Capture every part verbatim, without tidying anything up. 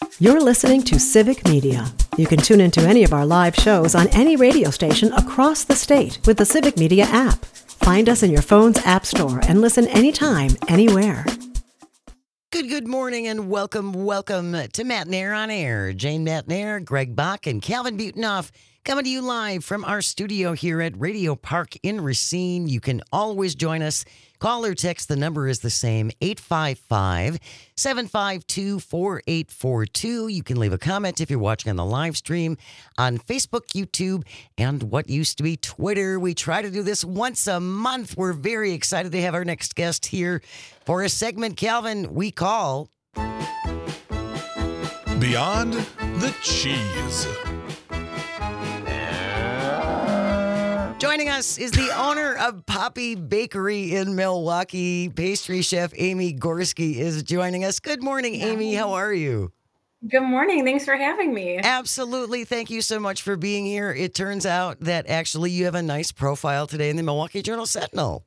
You're listening to Civic Media. You can tune into any of our live shows on any radio station across the state with the Civic Media app. Find us in your phone's app store and listen anytime, anywhere. Good, good morning and welcome, welcome to Matt Nair on Air. Jane Matt Nair, Greg Bach, and Calvin Butonoff coming to you live from our studio here at Radio Park in Racine. You can always join us. Call or text. The number is the same, eight five five, seven five two, four eight four two. You can leave a comment if you're watching on the live stream on Facebook, YouTube, and what used to be Twitter. We try to do this once a month. We're very excited to have our next guest here for a segment, Calvin, we call Beyond the Cheese. Joining us is the owner of Poppy Bakery in Milwaukee. Pastry chef Amy Gorski is joining us. Good morning, Amy. How are you? Good morning. Thanks for having me. Absolutely. Thank you so much for being here. It turns out that actually you have a nice profile today in the Milwaukee Journal Sentinel.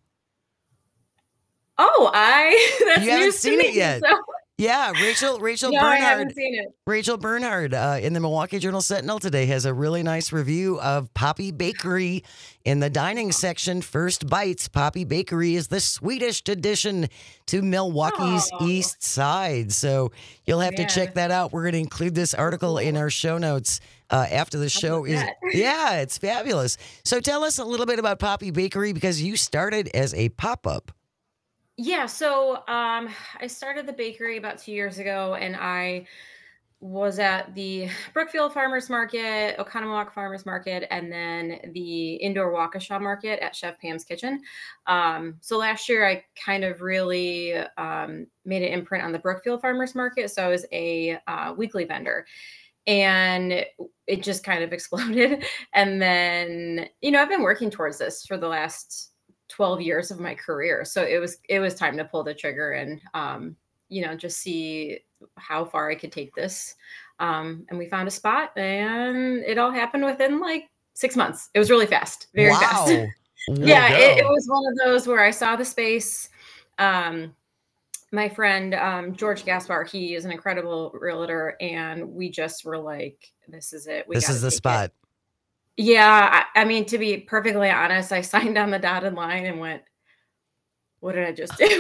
Oh, I that's you haven't news seen to it me, yet. So. Yeah, Rachel Rachel no, Bernhard. I haven't seen it. Rachel Bernhard uh, in the Milwaukee Journal Sentinel today has a really nice review of Poppy Bakery in the dining section. First Bites. Poppy Bakery is the Swedish addition to Milwaukee's Oh. East Side. So you'll have Man. to check that out. We're going to include this article in our show notes uh, after the show is. that? Yeah, it's fabulous. So tell us a little bit about Poppy Bakery because you started as a pop-up. Yeah, so um, I started the bakery about two years ago, and I was at the Brookfield Farmers Market, Oconomowoc Farmers Market, and then the indoor Waukesha Market at Chef Pam's Kitchen. Um, so last year, I kind of really um, made an imprint on the Brookfield Farmers Market. So I was a uh, weekly vendor. And it just kind of exploded. And then, you know, I've been working towards this for the last twelve years of my career. So it was, it was time to pull the trigger and, um, you know, just see how far I could take this. Um, and we found a spot and it all happened within like six months. It was really fast, very wow. fast. yeah. It, it was one of those where I saw the space. Um, my friend, um, George Gaspar, he is an incredible realtor. And we just were like, this is it. We this is the spot. It. Yeah. I, I mean, to be perfectly honest, I signed on the dotted line and went, what did I just do?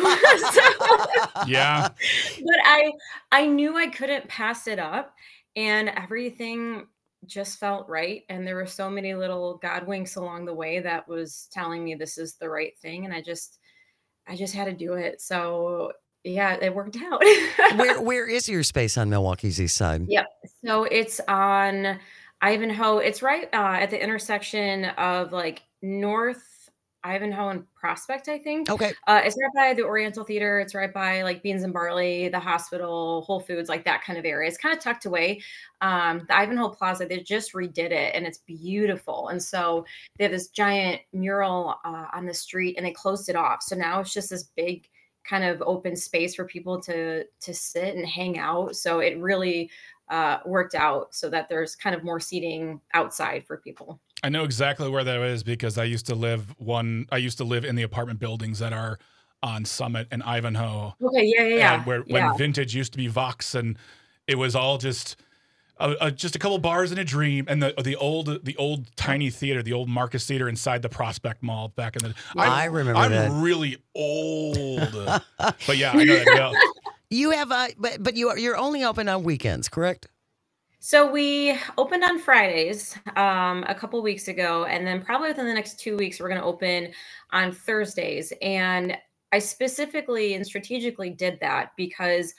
Yeah. But I, I knew I couldn't pass it up and everything just felt right. And there were so many little God winks along the way that was telling me this is the right thing. And I just, I just had to do it. So yeah, it worked out. where, where is your space on Milwaukee's East Side? Yep. So it's on Ivanhoe. It's right uh, at the intersection of like North Ivanhoe and Prospect, I think. Okay. Uh, it's right by the Oriental Theater. It's right by like Beans and Barley, the hospital, Whole Foods, like that kind of area. It's kind of tucked away. Um, the Ivanhoe Plaza, they just redid it and it's beautiful. And so they have this giant mural uh, on the street and they closed it off. So now it's just this big kind of open space for people to to sit and hang out. So it really uh, worked out so that there's kind of more seating outside for people. I know exactly where that is because I used to live one. I used to live in the apartment buildings that are on Summit and Ivanhoe. Okay, yeah, yeah, yeah. And where yeah. when Vintage used to be Vox, and it was all just uh, uh, just a couple bars and a dream, and the the old the old tiny theater, the old Marcus Theater inside the Prospect Mall back in the. I'm, I remember I'm that. really old, but yeah, I know that. Yeah. You have a, but but you are you're only open on weekends, correct? So we opened on Fridays um, a couple weeks ago, and then probably within the next two weeks, we're going to open on Thursdays. And I specifically and strategically did that because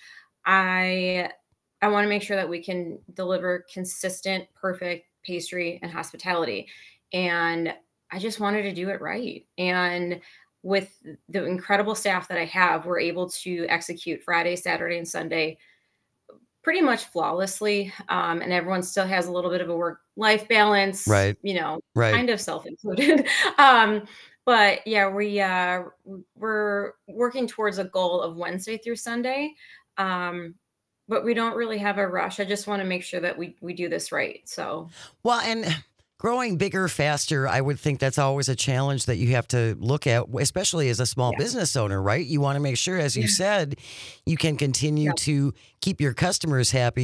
I I want to make sure that we can deliver consistent, perfect pastry and hospitality. And I just wanted to do it right. And with the incredible staff that I have, we're able to execute Friday, Saturday, and Sunday pretty much flawlessly. Um, and everyone still has a little bit of a work-life balance, right? You know, right. kind of self-included. um, but yeah, we, uh, we're working towards a goal of Wednesday through Sunday. Um, but we don't really have a rush. I just want to make sure that we, we do this right. So, well, and growing bigger, faster, I would think that's always a challenge that you have to look at, especially as a small yeah. business owner, right? You want to make sure, as you yeah. said, you can continue yeah. to keep your customers happy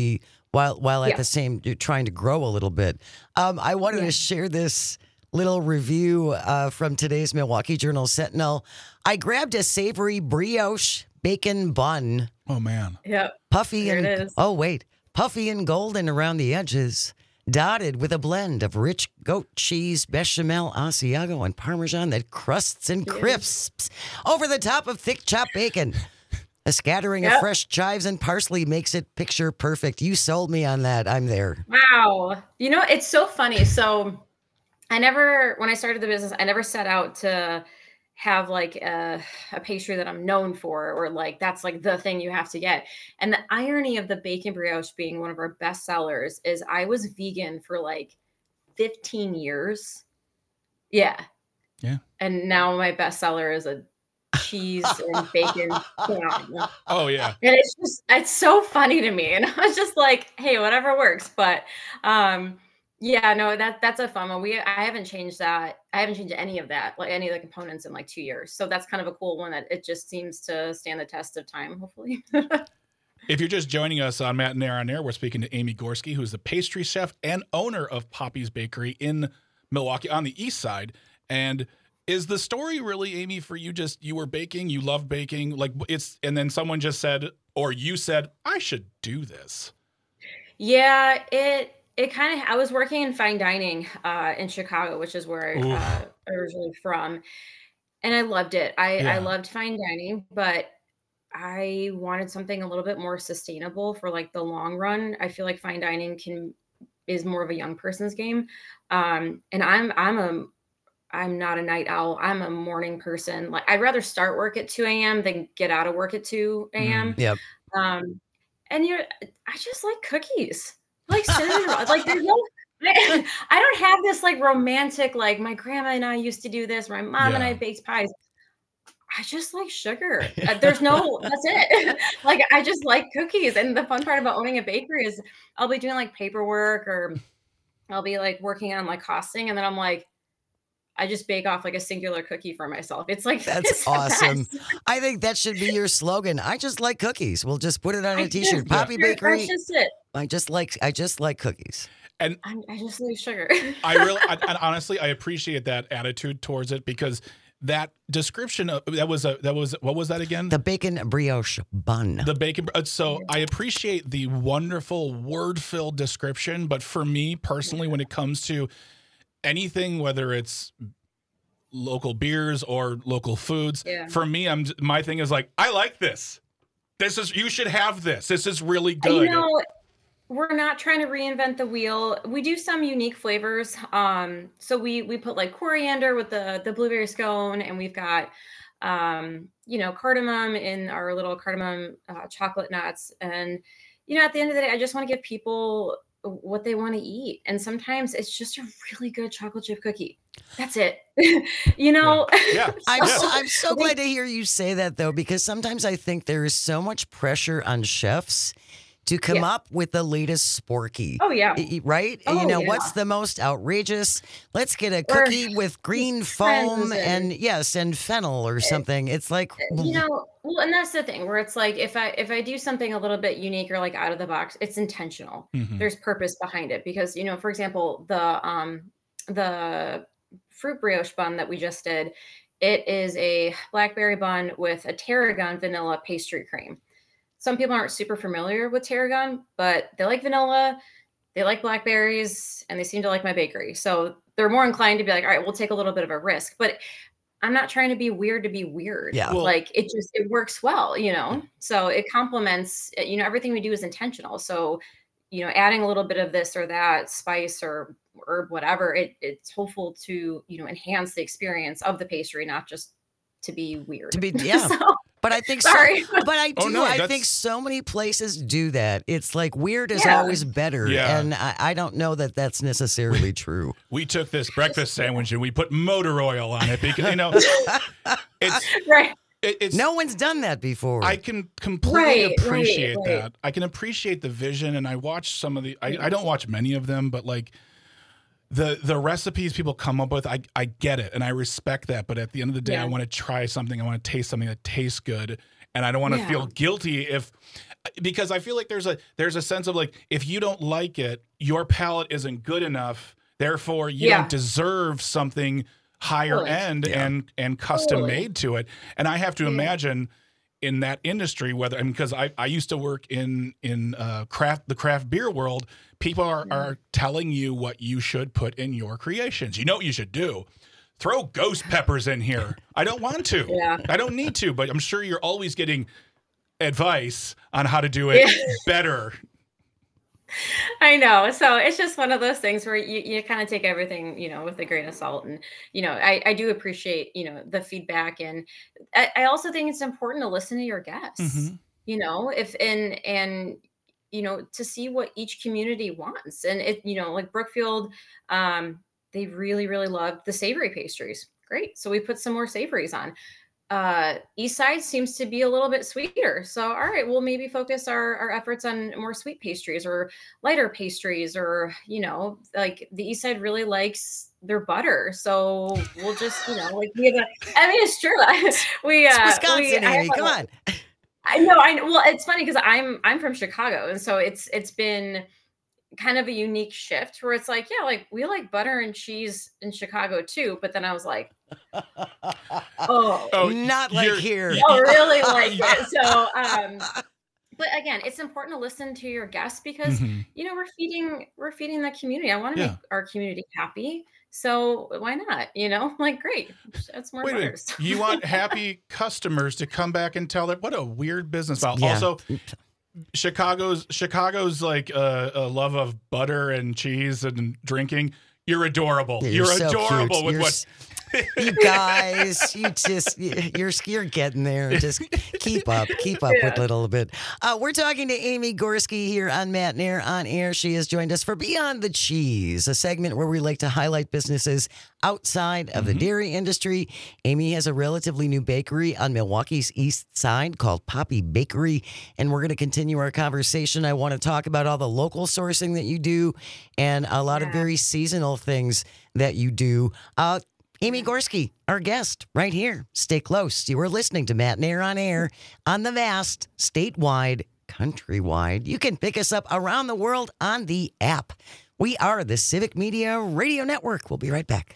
while while at Yeah. the same trying to grow a little bit. Um, I wanted Yeah. to share this little review uh, from today's Milwaukee Journal Sentinel. I grabbed a savory brioche bacon bun, Oh man. Yep. puffy There and it is. oh wait, puffy and golden around the edges, dotted with a blend of rich goat cheese, bechamel, Asiago, and Parmesan that crusts and Yes. crisps over the top of thick chopped bacon. A scattering of Yep. fresh chives and parsley makes it picture perfect. You sold me on that. I'm there. Wow. You know, it's so funny. So I never, when I started the business, I never set out to have like a, a pastry that I'm known for, or like that's like the thing you have to get. And the irony of the bacon brioche being one of our best sellers is I was vegan for like fifteen years. Yeah. Yeah. And now my best seller is a cheese and bacon bun. Oh yeah. And it's just, it's so funny to me. And I was just like, hey, whatever works. But um, yeah, no, that that's a fun one. We I haven't changed that. I haven't changed any of that, like any of the components in like two years. So that's kind of a cool one that it just seems to stand the test of time, hopefully. If you're just joining us on Matt and Air on Air, we're speaking to Amy Gorski, who's the pastry chef and owner of Poppy's Bakery in Milwaukee on the east side. And is the story really, Amy, for you just you were baking, you love baking, like it's, and then someone just said, or you said, I should do this? Yeah, it it kind of. I was working in fine dining uh, in Chicago, which is where Oof. uh, I'm originally from, and I loved it. I Yeah. I loved fine dining, but I wanted something a little bit more sustainable for like the long run. I feel like fine dining can is more of a young person's game, um, and I'm I'm a I'm not a night owl. I'm a morning person. Like I'd rather start work at two a.m. than get out of work at two a.m. Yep. Um, and you're, I just like cookies, I like cinnamon rolls. Like there's no, I don't have this like romantic, like my grandma and I used to do this. My mom and I Yeah. baked pies. I just like sugar. Uh, There's no, that's it. Like I just like cookies. And the fun part about owning a bakery is I'll be doing like paperwork, or I'll be like working on like costing. And then I'm like, I just bake off like a singular cookie for myself. It's like, That's it's the awesome. best. I think that should be your slogan. I just like cookies. We'll just put it on I a t-shirt. just- Poppy that's Bakery. just it. I just like I just like cookies. And I, I just like sugar. I really, I, and honestly, I appreciate that attitude towards it, because that description of that was a that was what was that again? The bacon brioche bun. The bacon. uh, So I appreciate the wonderful word-filled description, but for me personally, when it comes to anything, whether it's local beers or local foods, Yeah. for me, I'm my thing is like, I like this. This is you should have this. This is really good. You know, we're not trying to reinvent the wheel. We do some unique flavors. Um, so we we put like coriander with the the blueberry scone, and we've got um, you know, cardamom in our little cardamom uh, chocolate nuts. And you know, at the end of the day, I just want to give people what they want to eat. And sometimes it's just a really good chocolate chip cookie. That's it. You know. Yeah. I'm Yeah. so, I'm so glad to hear you say that, though, because sometimes I think there is so much pressure on chefs to come Yeah. up with the latest sporky. Oh yeah. Y- y- Right? And you Oh, know, yeah. what's the most outrageous? Let's get a Or cookie with green trends foam and, and- yes, and fennel or something. It's like, You know, well, and that's the thing where it's like if I if I do something a little bit unique or like out of the box, it's intentional. Mhm. There's purpose behind it, because you know, for example, the um the fruit brioche bun that we just did, it is a blackberry bun with a tarragon vanilla pastry cream. Some people aren't super familiar with tarragon, but they like vanilla, they like blackberries, and they seem to like my bakery. So they're more inclined to be like, all right, we'll take a little bit of a risk. But I'm not trying to be weird to be weird. Yeah. Well- like it just it works well, you know. So it complements, you know, everything we do is intentional. So, you know, adding a little bit of this or that spice or herb, whatever, it it's hopeful to, you know, enhance the experience of the pastry, not just to be weird. To be- yeah. So, but I think so. sorry. But I do. Oh, no, I that's- think so many places do that. It's like weird is Yeah. always better. Yeah. And I, I don't know that that's necessarily true. We took this breakfast sandwich and we put motor oil on it because you know it's Right. it, it's No one's done that before. I can completely Right, right, appreciate right. that. I can appreciate the vision, and I watch some of the. I, I don't watch many of them, but like the the recipes people come up with, I I get it, and I respect that. But at the end of the day, I Yeah. want to try something. I want to taste something that tastes good, and I don't want to Yeah. feel guilty if. because I feel like there's a there's a sense of like, if you don't like it, your palate isn't good enough. Therefore, you Yeah. don't deserve something higher Totally. end Yeah. and and custom Totally. made to it. And I have to Yeah. imagine in that industry, whether I mean, because I, I used to work in in uh, craft the craft beer world, people are Mm-hmm. are telling you what you should put in your creations. You know what you should do. Throw ghost peppers in here. I don't want to. Yeah. I don't need to, but I'm sure you're always getting advice on how to do it Yeah. better. I know. So it's just one of those things where you, you kind of take everything, you know, with a grain of salt. And, you know, I, I do appreciate, you know, the feedback. And I, I also think it's important to listen to your guests, Mhm. you know, if, and, and, you know, to see what each community wants. And it, you know, like Brookfield, um, they really, really love the savory pastries. Great. So we put some more savories on. Uh, East Side seems to be a little bit sweeter. So, all right, we'll maybe focus our, our efforts on more sweet pastries or lighter pastries, or, you know, like the East Side really likes their butter. So we'll just, you know, like we have a, I mean, it's true. we, It's uh, Wisconsin, we, I Amy. have a- Come on. I know, I know. Well, it's funny because I'm, I'm from Chicago. And so it's, it's been kind of a unique shift where it's like, yeah, like we like butter and cheese in Chicago too. But then I was like, oh, Oh, Not like you're- here. y- oh, really like it. So, um, but again, it's important to listen to your guests because Mhm. you know we're feeding we're feeding the community. I want to Yeah. make our community happy, so why not? You know, like great, that's more Wait a minute. butters. You want happy customers to come back and tell that what a weird business model. Yeah. Also, Chicago's Chicago's like a, a love of butter and cheese and drinking. You're adorable. Yeah, you're you're so adorable cute. with You're what. s- You guys, you just you're you're getting there. Just keep up, keep up with it a little bit. Uh, we're talking to Amy Gorski here on Matt Nair on Air. She has joined us for Beyond the Cheese, a segment where we like to highlight businesses outside of the dairy industry. Amy has a relatively new bakery on Milwaukee's east side called Poppy Bakery, and we're going to continue our conversation. I want to talk about all the local sourcing that you do and a lot of Yeah. very seasonal things that you do. Uh, Amy Gorski, our guest, right here. Stay close. You are listening to Matt Nair on Air on the vast, statewide, countrywide. You can pick us up around the world on the app. We are the Civic Media Radio Network. We'll be right back.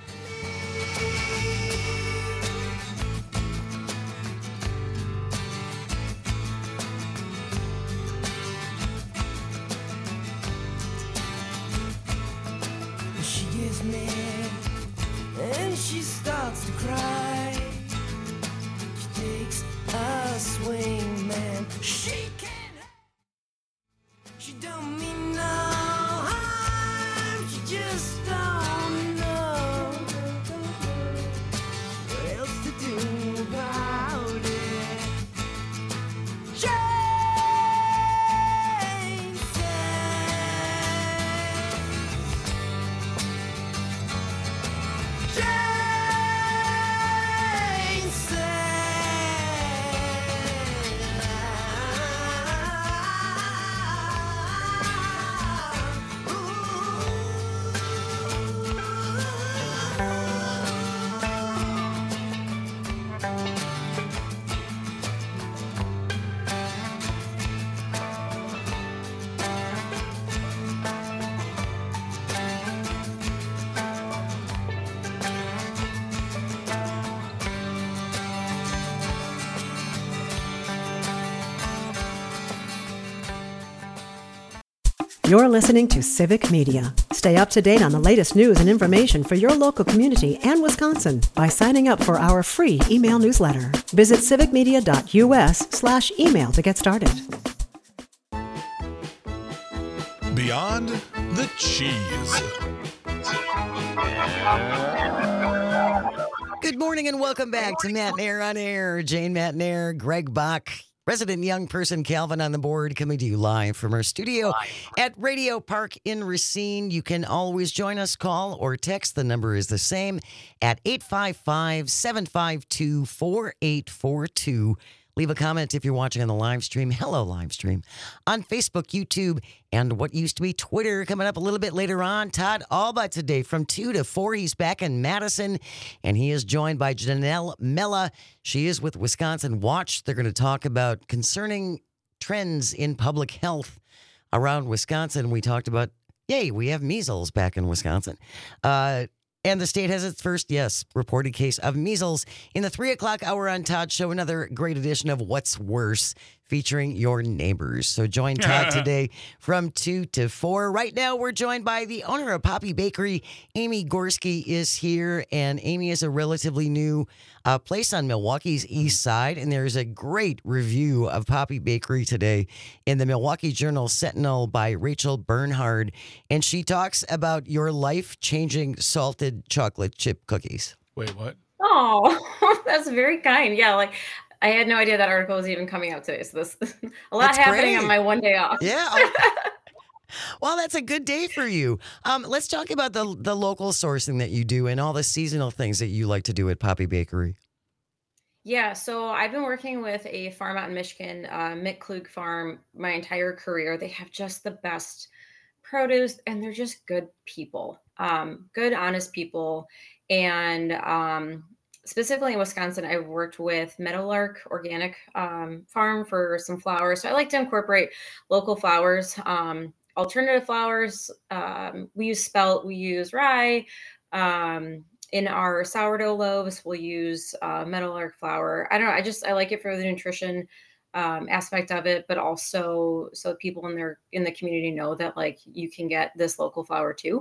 She gets mad and she starts to cry. She takes a swing, man. She can't. She don't mean no harm. She just don't know what else to do about it. Jane Jane You're listening to Civic Media. Stay up to date on the latest news and information for your local community and Wisconsin by signing up for our free email newsletter. Visit civicmedia.us slash email to get started. Beyond the cheese. Good morning and welcome back to Matt Nair on Air. Jane Matt Nair, Greg Bach, resident young person Calvin on the board, coming to you live from our studio at Radio Park in Racine. You can always join us, call or text. The number is the same at eight five five, seven five two, four eight four two. Leave a comment if you're watching on the live stream. Hello, live stream. On Facebook, YouTube, and what used to be Twitter. Coming up a little bit later on, Todd Alba today from two to four. He's back in Madison, and he is joined by Janelle Mella. She is with Wisconsin Watch. They're going to talk about concerning trends in public health around Wisconsin. We talked about, yay, we have measles back in Wisconsin. Uh, and the state has its first, yes, reported case of measles. In the three o'clock hour on Todd's show, another great edition of What's Worse, featuring your neighbors. So join Todd today from two to four. Right now, we're joined by the owner of Poppy Bakery. Amy Gorski is here, and Amy is a relatively new uh, place on Milwaukee's east side, and there's a great review of Poppy Bakery today in the Milwaukee Journal Sentinel by Rachel Bernhard, and she talks about your life-changing salted chocolate chip cookies. Wait, what? Oh, that's very kind. Yeah, like I had no idea that article was even coming out today. So this a lot That's happening great. on my one day off. Yeah. Well, that's a good day for you. Um, let's talk about the the local sourcing that you do and all the seasonal things that you like to do at Poppy Bakery. Yeah, so I've been working with a farm out in Michigan, uh, Mick Klug Farm, my entire career. They have just the best produce, and they're just good people, um, good, honest people. And um, specifically in Wisconsin, I worked with Meadowlark Organic um, Farm for some flowers. So I like to incorporate local flowers, um, alternative flowers. Um, we use spelt, we use rye. Um, in our sourdough loaves, we'll use uh, Meadowlark flour. I don't know. I just, I like it for the nutrition um, aspect of it, but also so people in their, in the community know that like you can get this local flour too.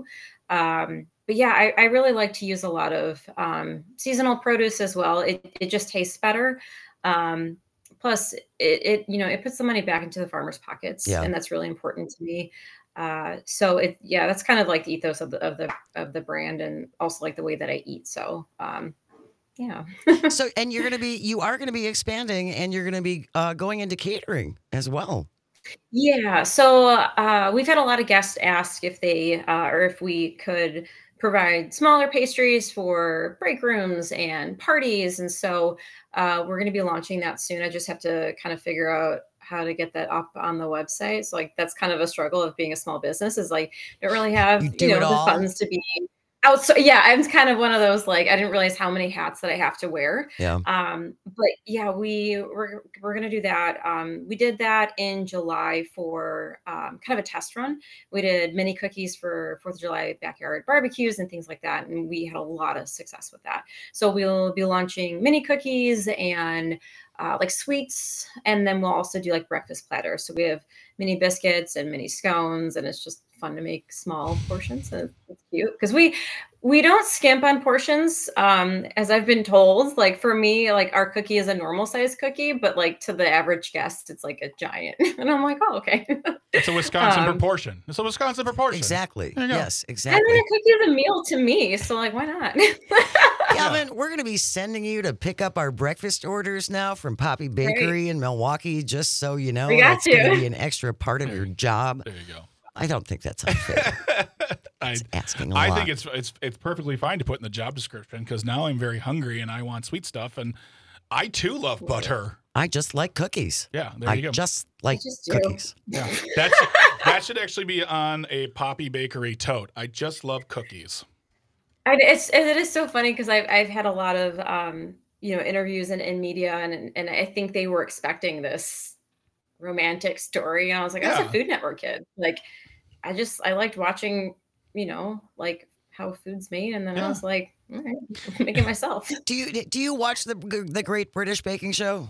Um, but yeah, I, I really like to use a lot of um, seasonal produce as well. It, it just tastes better. Um, plus it, it, you know, it puts the money back into the farmers' pockets, Yeah. and that's really important to me. Uh, so it, yeah, that's kind of like the ethos of the, of the, of the brand, and also like the way that I eat. So, um, yeah. So, and you're going to be, you are going to be expanding, and you're going to be uh, going into catering as well. Yeah. So, uh, we've had a lot of guests ask if they, uh, or if we could provide smaller pastries for break rooms and parties. And so, uh, we're going to be launching that soon. I just have to kind of figure out how to get that up on the website. So like, that's kind of a struggle of being a small business, is like, don't really have, You do you know, it the all? funds to be out. So yeah, I'm kind of one of those, like, I didn't realize how many hats that I have to wear. Yeah. Um, but yeah, we we're, we're going to do that. Um, we did that in July for um, kind of a test run. We did mini cookies for fourth of July backyard barbecues and things like that. And we had a lot of success with that. So we'll be launching mini cookies and uh, like sweets. And then we'll also do like breakfast platters. So we have mini biscuits and mini scones, and it's just fun to make small portions. And it's cute because we we don't skimp on portions, um as I've been told. Like for me, like our cookie is a normal size cookie, but like to the average guest it's like a giant. And I'm like, oh, okay. It's a Wisconsin Um, proportion. It's a Wisconsin proportion. Exactly. There you go. Yes, I exactly. mean, a cookie is a meal to me, so like, why not? Calvin, we're going to be sending you to pick up our breakfast orders now from Poppy Bakery in Milwaukee, just so you know. We got That's going to you. be an extra part of your job. There you go. I don't think that's unfair. I, It's asking a I lot. think it's it's it's perfectly fine to put in the job description, because now I'm very hungry and I want sweet stuff, and I too love butter. I just like cookies. Yeah, there I you go. just like just do. cookies. Yeah, that's that should actually be on a Poppy Bakery tote. I just love cookies. I, it's it is so funny because I've I've had a lot of um you know interviews in, in media, and and I think they were expecting this romantic story, and I was like, I was Yeah. a Food Network kid. Like, I just I liked watching, you know, like how food's made, and then Yeah. I was like, all right, make it myself. Do you do you watch the the Great British Baking Show?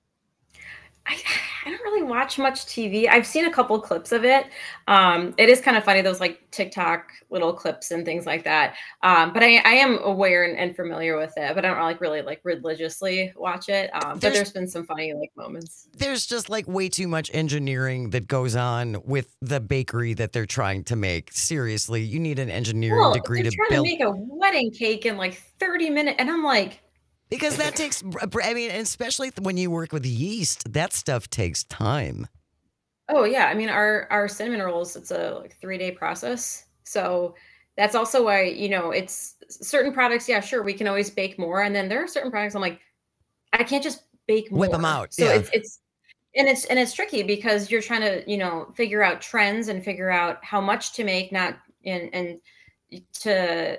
I, I don't really watch much T V. I've seen a couple clips of it. Um, it is kind of funny, those like TikTok little clips and things like that. Um, but I, I am aware and, and familiar with it, but I don't like really like religiously watch it. Um, but There's- there's been some funny like moments. There's just like way too much engineering that goes on with the bakery that they're trying to make. Seriously, you need an engineering Well, degree they're to trying build. to make a wedding cake in like thirty minutes, and I'm like, Because that takes, I mean, especially when you work with yeast, that stuff takes time. oh yeah, I mean our our cinnamon rolls, it's a like three day process. So that's also why, you know, it's certain products, yeah, sure, we can always bake more. And then there are certain products I'm like, I can't just bake more. Whip 'em out, So yeah. it's it's and it's and it's tricky because you're trying to, you know, figure out trends and figure out how much to make, not and and to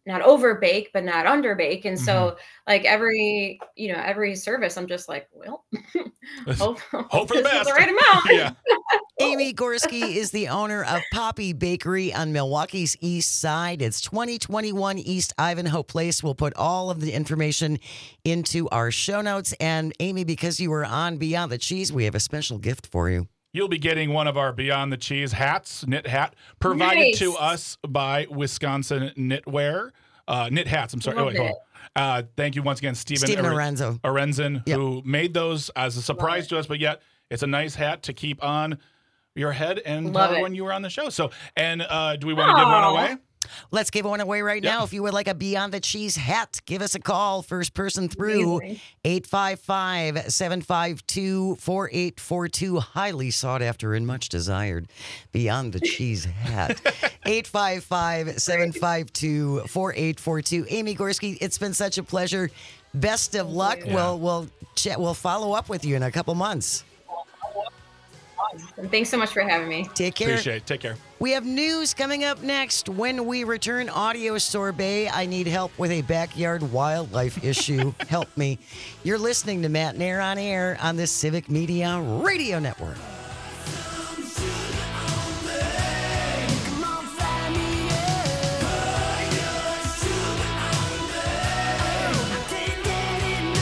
not over bake, but not under bake. And so Mhm. like every, you know, every service, I'm just like, well, hope, Hope for the this is best. the right amount. Yeah. Amy Gorski is the owner of Poppy Bakery on Milwaukee's East Side. It's twenty twenty-one East Ivanhoe Place. We'll put all of the information into our show notes. And Amy, because you were on Beyond the Cheese, we have a special gift for you. You'll be getting one of our Beyond the Cheese hats, knit hat, provided Nice. to us by Wisconsin Knitwear. Uh, knit hats, I'm sorry. Oh, Love wait, hold it. on. Uh, thank you once again, Stephen, Stephen Ore- Lorenzo. Orenzen, Yep. who made those as a surprise it. to us, but yet it's a nice hat to keep on your head and Love tell it. when you were on the show. So, and uh, do we want to give one Aw. away? Let's give one away right Yep. now. If you would like a Beyond the Cheese hat, give us a call. First person through, Amazing. eight five five, seven five two, four eight four two. Highly sought after and much desired Beyond the Cheese hat. eight five five, seven five two, four eight four two. Amy Gorski, it's been such a pleasure. Best of luck. Yeah. We'll we'll chat, we'll follow up with you in a couple months. And thanks so much for having me. Take care. Appreciate it. Take care. We have news coming up next. When we return, Audio Sorbet. I need help with a backyard wildlife issue. Help me. You're listening to Matt Nair on Air on the Civic Media Radio Network. Come on, fly me up. I can't get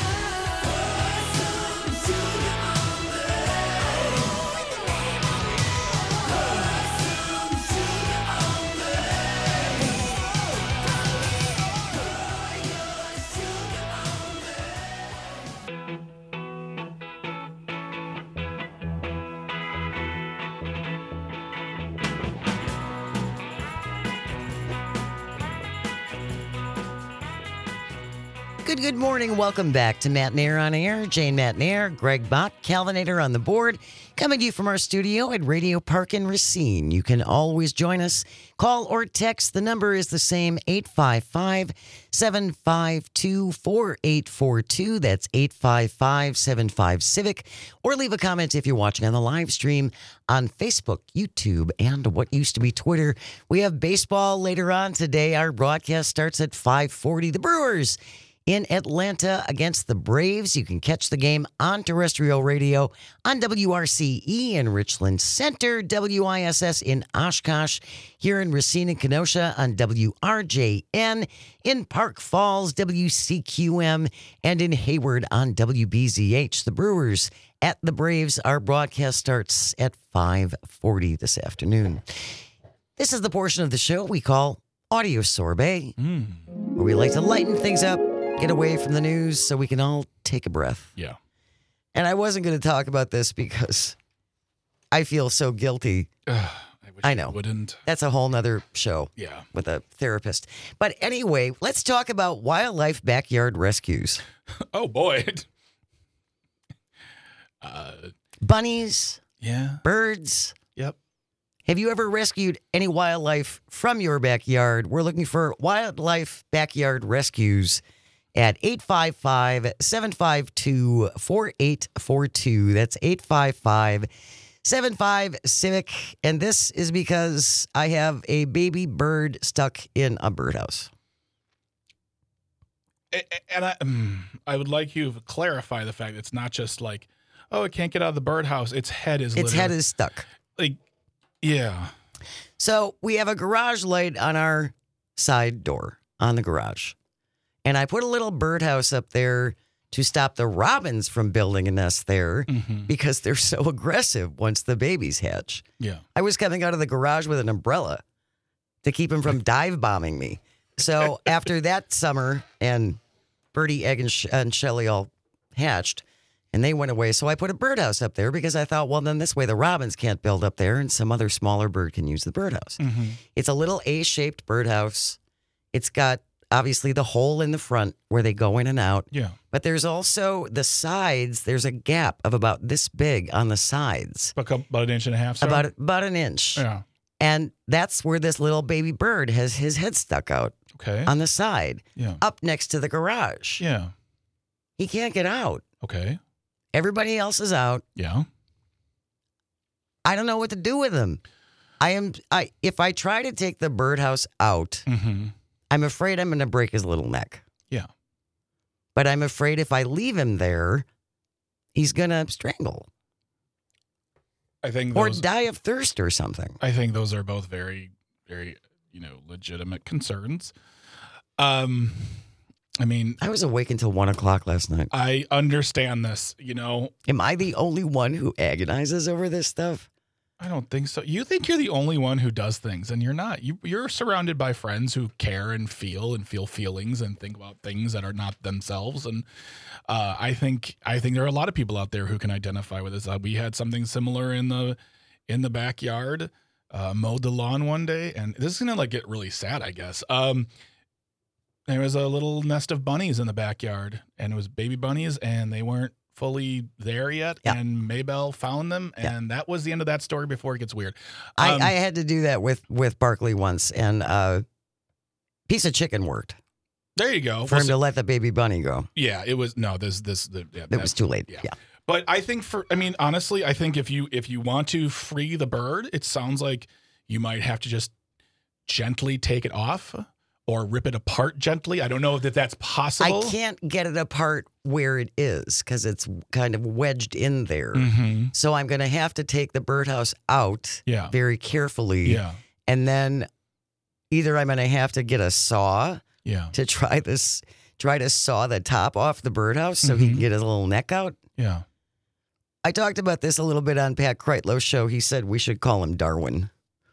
Good, good morning. Welcome back to Matt Nair on Air. Jane Matt Nair, Greg Bach, Calvinator on the board. Coming to you from our studio at Radio Park in Racine. You can always join us. Call or text. The number is the same, eight five five, seven five two, four eight four two. That's eight five five, seven five, Civic. Or leave a comment if you're watching on the live stream on Facebook, YouTube, and what used to be Twitter. We have baseball later on today. Our broadcast starts at five forty. The Brewers in Atlanta against the Braves. You can catch the game on terrestrial radio on W R C E in Richland Center, W I S S in Oshkosh, here in Racine and Kenosha on W R J N, in Park Falls, W C Q M, and in Hayward on W B Z H. The Brewers at the Braves. Our broadcast starts at five forty this afternoon. This is the portion of the show we call Audio Sorbet, Mm. where we like to lighten things up, get away from the news so we can all take a breath. Yeah. And I wasn't going to talk about this because I feel so guilty. Ugh, I wish I you know. wouldn't. That's a whole nother show Yeah. with a therapist. But anyway, let's talk about wildlife backyard rescues. Oh boy. uh, Bunnies, yeah. birds. Yep. Have you ever rescued any wildlife from your backyard? We're looking for wildlife backyard rescues at eight five five, seven five two, four eight four two. That's eight five five, seven five, Civic. And this is because I have a baby bird stuck in a birdhouse. A- a- And I, mm, I would like you to clarify the fact it's not just like, oh, it can't get out of the birdhouse. Its head is Its head literally- is stuck. like, yeah. So we have a garage light on our side door on the garage. And I put a little birdhouse up there to stop the robins from building a nest there Mhm. because they're so aggressive once the babies hatch. Yeah. I was coming out of the garage with an umbrella to keep them from dive bombing me. So after that summer, and Birdie, Egg, and, Sh- and Shelly all hatched, and they went away. So I put a birdhouse up there because I thought, well, then this way the robins can't build up there and some other smaller bird can use the birdhouse. Mhm. It's a little A-shaped birdhouse. It's got obviously the hole in the front where they go in and out. Yeah. But there's also the sides. There's a gap of about this big on the sides, About, a- about an inch and a half. So? about about an inch. Yeah. And that's where this little baby bird has his head stuck out Okay. on the side, Yeah. up next to the garage. Yeah. He can't get out. Okay. Everybody else is out. Yeah. I don't know what to do with him. I am I if I try to take the birdhouse out, Mm-hmm. I'm afraid I'm going to break his little neck. Yeah. But I'm afraid if I leave him there, he's going to strangle I think or those, die of thirst or something. I think those are both very, very, you know, legitimate concerns. Um, I mean, I was awake until one o'clock last night. I understand this. You know, Am I the only one who agonizes over this stuff? I don't think so. You think you're the only one who does things, and you're not. You you're surrounded by friends who care and feel and feel feelings and think about things that are not themselves. And uh, I think I think there are a lot of people out there who can identify with this. Uh, we had something similar in the in the backyard. Uh, mowed the lawn one day, and this is gonna like get really sad, I guess. Um, there was a little nest of bunnies in the backyard, and it was baby bunnies, and they weren't fully there yet. Yeah. And Maybelle found them, Yeah. and that was the end of that story before it gets weird. I, Um, I had to do that with, with Barkley once, and uh, piece of chicken worked There you go. for Well, him to let the baby bunny go. yeah, it was no. This this the yeah, It that- was too late. yeah. Yeah. But I think for I mean honestly, I think if you if you want to free the bird, it sounds like you might have to just gently take it off or rip it apart gently. I don't know if that's possible. I can't get it apart where it is because it's kind of wedged in there. Mm-hmm. So I'm going to have to take the birdhouse out Yeah. very carefully. Yeah. And then either I'm going to have to get a saw Yeah. to try this, try to saw the top off the birdhouse so he Mhm. can get his little neck out. Yeah. I talked about this a little bit on Pat Kreitlow's show. He said we should call him Darwin.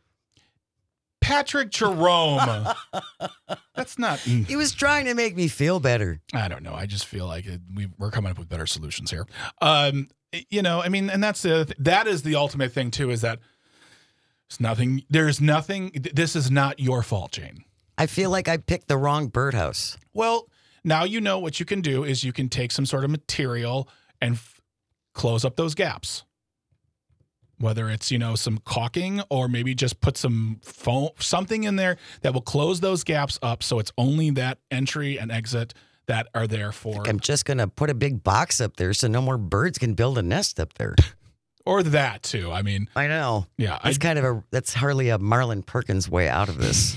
Patrick Jerome. That's not. He was trying to make me feel better. I don't know. I just feel like it, we, we're coming up with better solutions here. Um, you know, I mean, and that's the that is the ultimate thing too. Is that it's nothing. There's nothing. th- This is not your fault, Jane. I feel like I picked the wrong birdhouse. Well, now you know what you can do is you can take some sort of material and f- close up those gaps. Whether it's, you know, some caulking or maybe just put some foam, something in there that will close those gaps up so it's only that entry and exit that are there for. I'm just going to put a big box up there so no more birds can build a nest up there. Or that too. I mean, I know. yeah. I, That's kind of a, that's hardly a Marlon Perkins way out of this.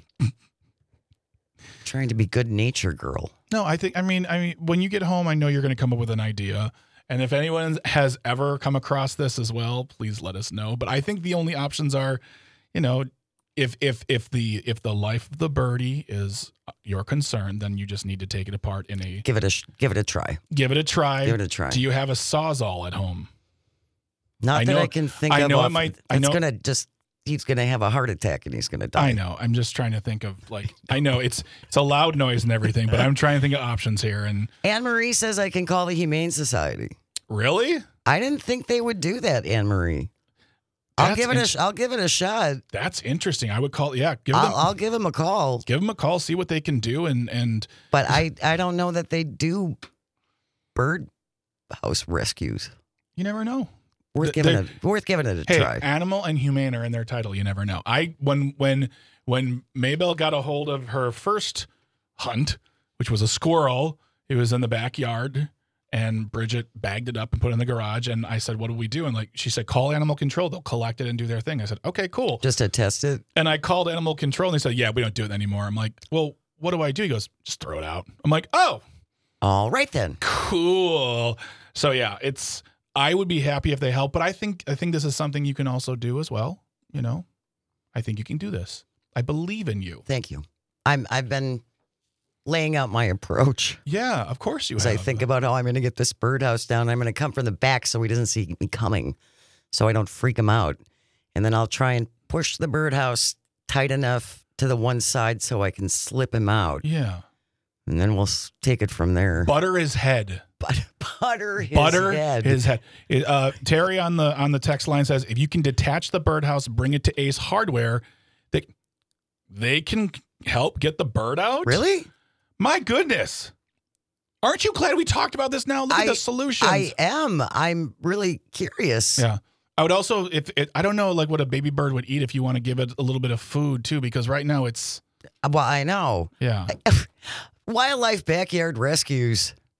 Trying to be good nature girl. no, I think, I mean, I mean, when you get home, I know you're going to come up with an idea. And if anyone has ever come across this as well, please let us know. But I think the only options are, you know, if if if the if the life of the birdie is your concern, then you just need to take it apart in a Give it a sh- give it a try. give it a try. Give it a try. Do you have a sawzall at home? Not I that know- I can think I of. know it off- might- I It's know- gonna just he's gonna have a heart attack and he's gonna die. I know. I'm just trying to think of like I know it's it's a loud noise and everything, but I'm trying to think of options here. And Anne Marie says I can call the Humane Society. really, I didn't think they would do that, Anne Marie. I'll That's give it a int- sh- I'll give it a shot. that's interesting. I would call yeah, give them I'll, I'll give them a call. give them a call, see what they can do, and and But I I don't know that they do bird house rescues. you never know. Worth Th- giving they're- it worth giving it a Hey, try. animal and humane are in their title. You never know. I when when when Maybelle got a hold of her first hunt, which was a squirrel, it was in the backyard, and Bridget bagged it up and put it in the garage. And I said, "What do we do?" And like she said, "Call animal control. They'll collect it and do their thing." I said, "Okay, cool." Just to test it. And I called animal control, and they said, "Yeah, we don't do it anymore." I'm like, "Well, what do I do?" He goes, "Just throw it out." I'm like, "Oh, All right then. cool." So yeah, it's. I would be happy if they help, but I think I think this is something you can also do as well. You know, I think you can do this. I believe in you. Thank you. I'm I've been laying out my approach. Yeah, of course you As have. I think about how I'm going to get this birdhouse down, I'm going to come from the back so he doesn't see me coming, so I don't freak him out. And then I'll try and push the birdhouse tight enough to the one side so I can slip him out. Yeah. And then we'll s- take it from there. Butter his head. But butter his Butter head. his head. It, uh, Terry on the on the text line says, if you can detach the birdhouse, bring it to Ace Hardware, they they can help get the bird out. Really? My goodness. Aren't you glad we talked about this now? Look I- at the solutions. I am. I'm really curious. Yeah. I would also, if it, I don't know, like what a baby bird would eat if you want to give it a little bit of food too, because right now it's, Well, I know. yeah. Wildlife backyard rescues.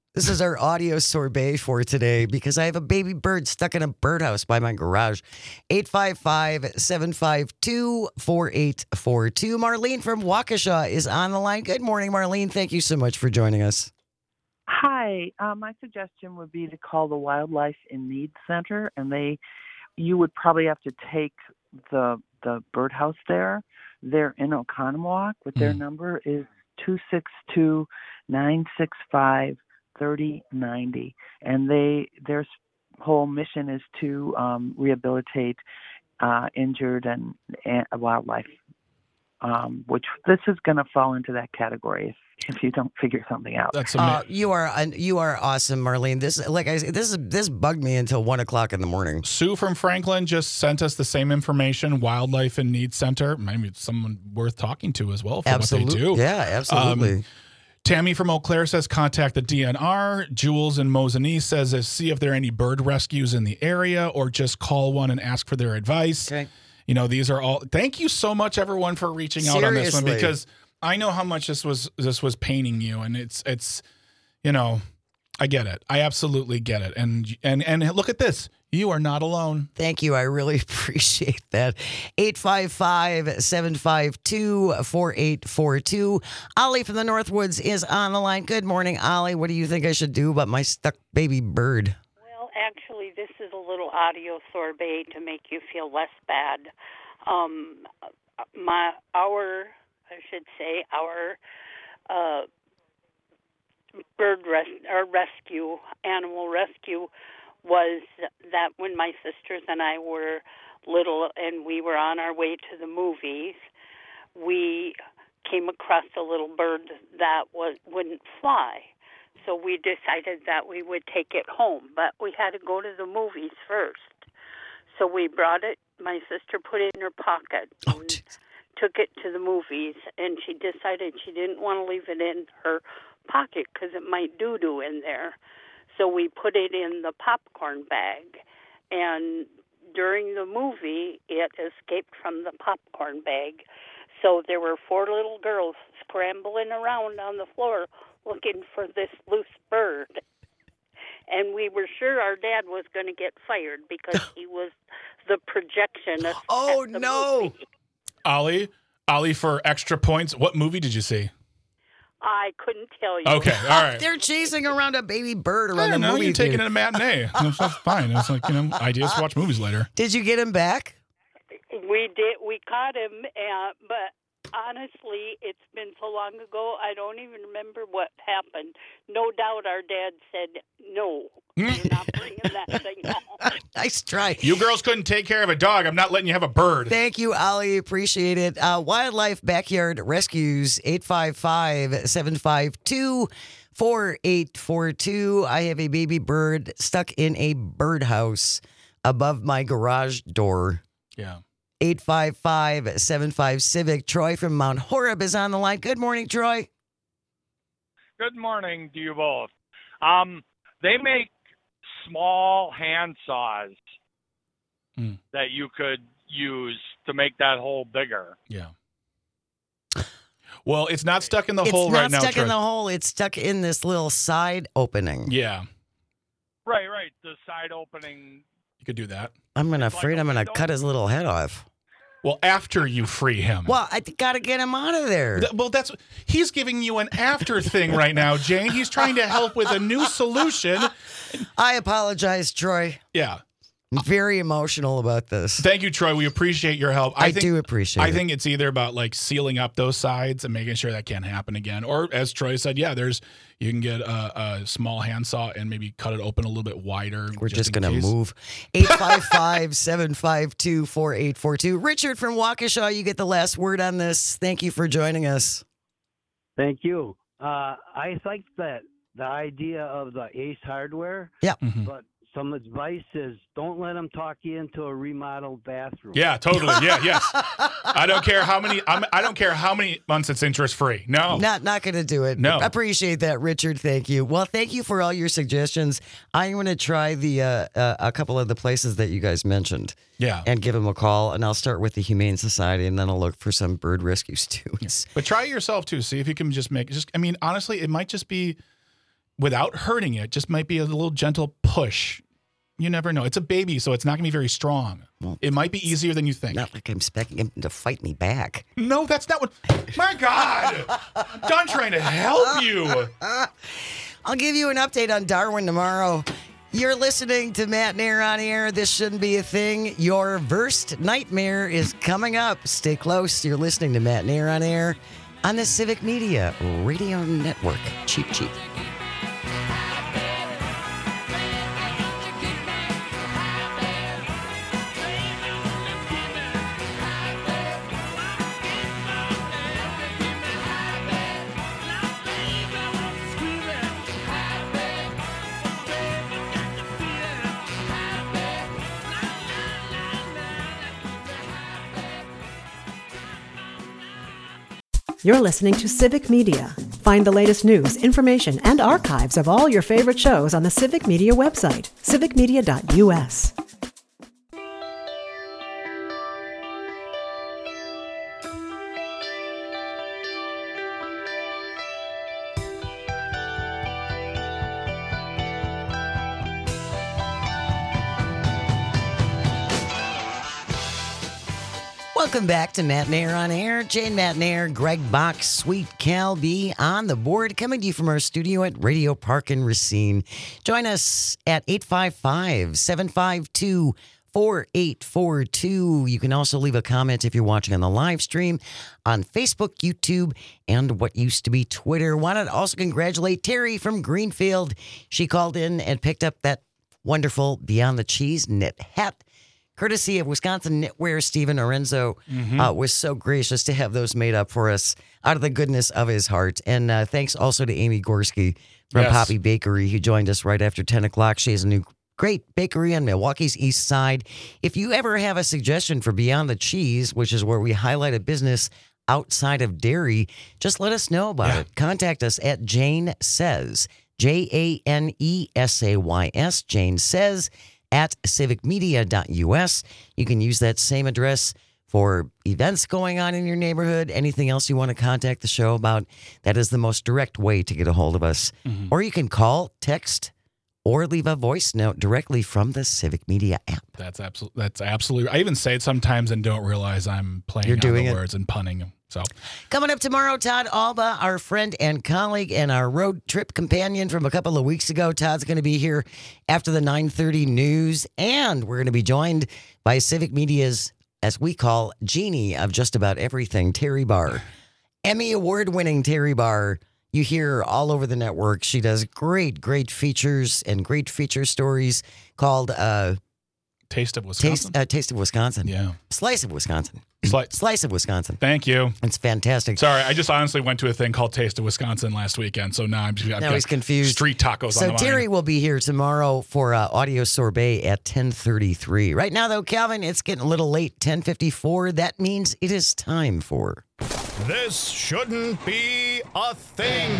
This is our audio sorbet for today because I have a baby bird stuck in a birdhouse by my garage. eight five five, seven five two, four eight four two. Marlene from Waukesha is on the line. Good morning, Marlene. Thank you so much for joining us. Hi, uh, my suggestion would be to call the Wildlife in Need Center, and they, you would probably have to take the the birdhouse there. They're in Oconomowoc, but their Mm. number is two six two, nine six five, three oh nine oh, and they their s- whole mission is to um, rehabilitate uh, injured and, and wildlife, um, which this is going to fall into that category if, if you don't figure something out. That's Uh, amazing. you are un- you are awesome, Marlene. This, like I said, this is this bugged me until one o'clock in the morning. Sue from Franklin just sent us the same information. Wildlife and Need Center. Maybe it's someone worth talking to as well for what they do. Yeah, absolutely. Um, Tammy from Eau Claire says contact the D N R. Jules in Mosinee says uh, see if there are any bird rescues in the area or just call one and ask for their advice. Okay. You know, these are all. Thank you so much, everyone, for reaching out on this one Seriously. because I know how much this was this was paining you, and it's it's, you know, I get it. I absolutely get it. And and and look at this. You are not alone. Thank you. I really appreciate that. eight five five, seven five two, four eight four two. Ollie from the Northwoods is on the line. Good morning, Ollie. What do you think I should do about my stuck baby bird? Well, actually, this is a little audio sorbet to make you feel less bad. Um, my our, I should say, our uh, bird res- or rescue, animal rescue, was that when my sisters and I were little and we were on our way to the movies, we came across a little bird that was wouldn't fly. So we decided that we would take it home, but we had to go to the movies first. So we brought it, my sister put it in her pocket Oh, and jeez. took it to the movies, and she decided she didn't want to leave it in her pocket because it might doo-doo in there. So we put it in the popcorn bag, and during the movie, it escaped from the popcorn bag. So there were four little girls scrambling around on the floor looking for this loose bird. And we were sure our dad was going to get fired because he was the projectionist. Oh, at the no. movie. Ollie, Ollie, for extra points, what movie did you see? I couldn't tell you. Okay, all right. They're chasing around a baby bird I around the don't know. movie You're taking it theater. a matinee. That's, that's fine. It's like, you know, ideas to watch movies later. Did you get him back? We did. We caught him, uh, but honestly, it's been so long ago, I don't even remember what happened. No doubt our dad said, no, you're not bringing that thing home. Nice try. You girls couldn't take care of a dog. I'm not letting you have a bird. Thank you, Ollie. Appreciate it. Uh, Wildlife Backyard Rescues, eight five five, seven five two, four eight four two. I have a baby bird stuck in a birdhouse above my garage door. Yeah. eight five five, seven five Civic. Troy from Mount Horeb is on the line. Good morning, Troy. Good morning to you both. Um, they make small hand saws Mm. that you could use to make that hole bigger. Yeah. Well, it's not stuck in the It's hole not right now, stuck Troy. in the hole. It's stuck in this little side opening. Yeah, Right, right. The side opening. you could do that. I'm gonna It's like afraid a I'm gonna window? cut his little head off. Well, after you free him. Well, I got to get him out of there. Th- Well, that's he's giving you an after thing right now, Jane. He's trying to help with a new solution. I apologize, Troy. Yeah. I'm very emotional about this. Thank you, Troy. We appreciate your help. I, think, do appreciate I it. think it's either about like sealing up those sides and making sure that can't happen again, or as Troy said, yeah, there's you can get a, a small handsaw and maybe cut it open a little bit wider. We're just, in going to case. move. eight five five, seven five two, four eight four two. Richard from Waukesha, you get the last word on this. Thank you for joining us. Thank you. Uh, I like that the idea of the Ace Hardware, Mhm. but some advice is don't let them talk you into a remodeled bathroom. Yeah, totally. Yeah, yes. I don't care how many. I'm, I don't care how many months it's interest free. No. Not not going to do it. No. Appreciate that, Richard. Thank you. Well, thank you for all your suggestions. I'm going to try the uh, uh, a couple of the places that you guys mentioned Yeah. and give them a call. And I'll start with the Humane Society, and then I'll look for some bird rescues too. But try it yourself too. See if you can just make just. I mean, honestly, it might just be without hurting it, just might be a little gentle push. You never know. It's a baby, so it's not going to be very strong. Well, it might be easier than you think. Not like I'm expecting him to fight me back. No, that's not what. My God. I'm done trying to help you. I'll give you an update on Darwin tomorrow. You're listening to Matt Nair on air. This shouldn't be a thing. Your worst nightmare is coming up. Stay close. You're listening to Matt Nair on air on the Civic Media Radio Network. Cheap, cheap. You're listening to Civic Media. Find the latest news, information, and archives of all your favorite shows on the Civic Media website, civic media dot u s. Welcome back to Matt Nair on air. Jane Matt Nair, Greg Bach, Sweet Cal B on the board, coming to you from our studio at Radio Park in Racine. Join us at eight five five, seven five two, four eight four two. You can also leave a comment if you're watching on the live stream on Facebook, YouTube, and what used to be Twitter. Want to also congratulate Terry from Greenfield. She called in and picked up that wonderful Beyond the Cheese knit hat, courtesy of Wisconsin Knitwear. Stephen Orenzo Mm-hmm. uh, was so gracious to have those made up for us out of the goodness of his heart. And uh, thanks also to Amy Gorski from Yes. Poppy Bakery, who joined us right after ten o'clock. She has a new great bakery on Milwaukee's East Side. If you ever have a suggestion for Beyond the Cheese, which is where we highlight a business outside of dairy, just let us know about Yeah. it. Contact us at Jane Says, J A N E S A Y S, Jane Says, at civic media dot u s. You can use that same address for events going on in your neighborhood, anything else you want to contact the show about. That is the most direct way to get a hold of us. Mm-hmm. Or you can call, text, or leave a voice note directly from the Civic Media app. That's absolutely. That's absolutely. I even say it sometimes and don't realize I'm playing You're on doing the it. words and punning. So Coming up tomorrow, Todd Alba, our friend and colleague and our road trip companion from a couple of weeks ago. Todd's going to be here after the nine thirty news, and we're going to be joined by Civic Media's, as we call, genie of just about everything, Terry Barr. Emmy award-winning Terry Barr. You hear her all over the network. She does great, great features and great feature stories called uh, Taste of Wisconsin. Taste, uh, Taste of Wisconsin. Yeah. Slice of Wisconsin. Slice. Slice of Wisconsin. Thank you. It's fantastic. Sorry, I just honestly went to a thing called Taste of Wisconsin last weekend, so now I'm just I've Now got he's confused. Street tacos on So the mind. Terry will be here tomorrow for uh, audio sorbet at ten thirty-three. Right now, though, Calvin, it's getting a little late, ten fifty-four. That means it is time for... This shouldn't be a thing.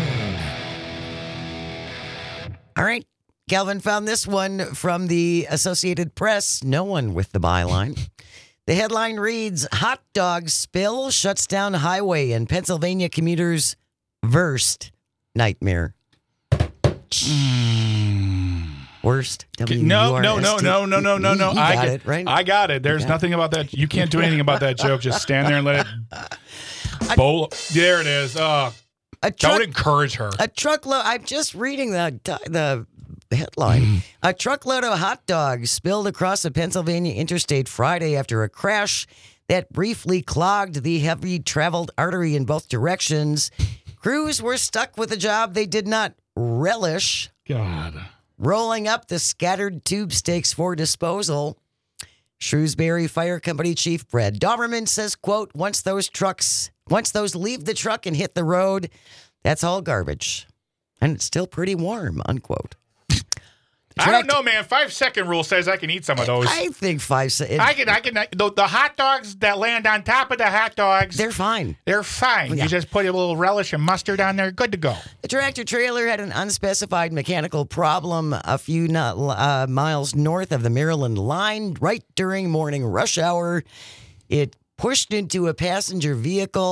All right, Calvin found this one from the Associated Press. No one with the byline. The headline reads, Hot dog spill shuts down highway and Pennsylvania commuters' worst nightmare. Worst? No, no, no, no, no, no, no, no. You I got get- it, right? I got it. There's You got nothing about that. You can't do anything about that joke. Just stand there and let it bowl. There it is. Oh, A don't truck, encourage her. a truckload. I'm just reading the the headline. A truckload of hot dogs spilled across the Pennsylvania interstate Friday after a crash that briefly clogged the heavy traveled artery in both directions. Crews were stuck with a job they did not relish, God. rolling up the scattered tube steaks for disposal. Shrewsbury Fire Company Chief Brad Doberman says, quote, once those trucks, once those leave the truck and hit the road, that's all garbage. And it's still pretty warm, unquote. I don't know, man. Five second rule says I can eat some of those. I think five se- I can, I can. The, the hot dogs that land on top of the hot dogs, They're fine. they're fine. Yeah. You just put a little relish and mustard on there, good to go. The tractor trailer had an unspecified mechanical problem a few not, uh, miles north of the Maryland line right during morning rush hour. It pushed into a passenger vehicle,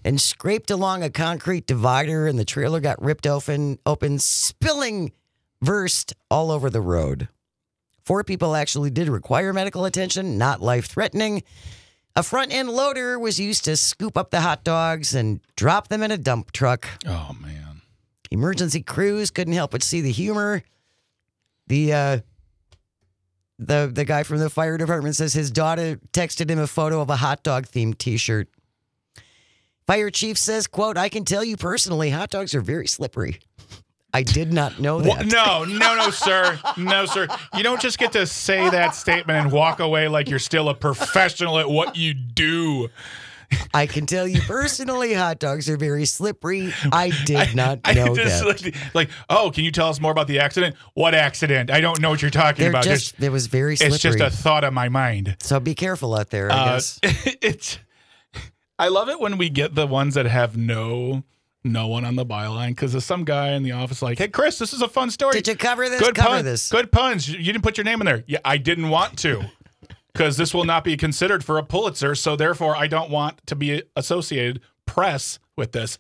and scraped along a concrete divider, and the trailer got ripped open, open, spilling Wurst all over the road. Four people actually did require medical attention, not life-threatening. A front-end loader was used to scoop up the hot dogs and drop them in a dump truck. Oh, man. Emergency crews couldn't help but see the humor. The uh, the the guy from the fire department says his daughter texted him a photo of a hot dog-themed T-shirt. Fire chief says, quote, I can tell you personally, hot dogs are very slippery. I did not know that. What? No, no, no, sir. No, sir. You don't just get to say that statement and walk away like you're still a professional at what you do. I can tell you personally, hot dogs are very slippery. I did not I, know I just, that. Like, like, oh, can you tell us more about the accident? What accident? I don't know what you're talking They're about. just, There's- it was very slippery. It's just a thought of my mind. So be careful out there, I Uh, guess. it's. I love it when we get the ones that have no no one on the byline, because there's some guy in the office like, hey, Chris, this is a fun story. Did you cover this? Good Cover pun- this. Good puns. You didn't put your name in there. Yeah, I didn't want to, because this will not be considered for a Pulitzer, so therefore I don't want to be associated press with this.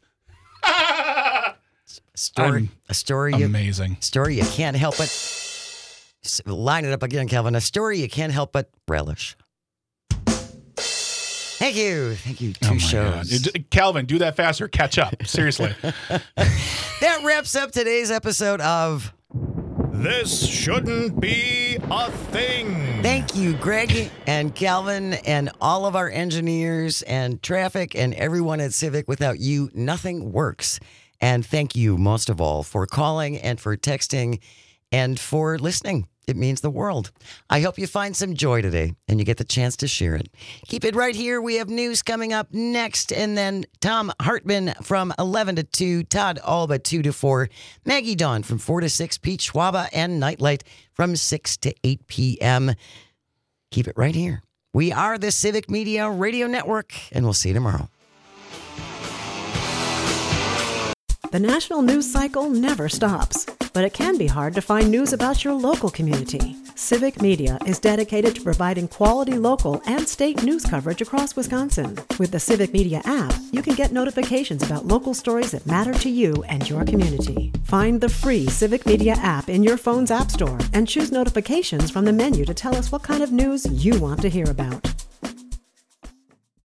Story, I'm a story, you, Amazing. story you can't help but s- line it up again, Calvin. A story you can't help but relish. Thank you, thank you. Two Oh my shows. God. Calvin, do that faster. Catch up. Seriously. That wraps up today's episode of This Shouldn't Be a Thing. Thank you, Greg and Calvin and all of our engineers and traffic and everyone at Civic. Without you, nothing works. And thank you most of all for calling and for texting and for listening. It means the world. I hope you find some joy today and you get the chance to share it. Keep it right here. We have news coming up next. And then Tom Hartman from eleven to two, Todd Alba two to four, Maggie Dawn from four to six, Pete Schwaba and Nightlight from six to eight p.m. Keep it right here. We are the Civic Media Radio Network, and we'll see you tomorrow. The national news cycle never stops, but it can be hard to find news about your local community. Civic Media is dedicated to providing quality local and state news coverage across Wisconsin. With the Civic Media app, you can get notifications about local stories that matter to you and your community. Find the free Civic Media app in your phone's app store and choose notifications from the menu to tell us what kind of news you want to hear about.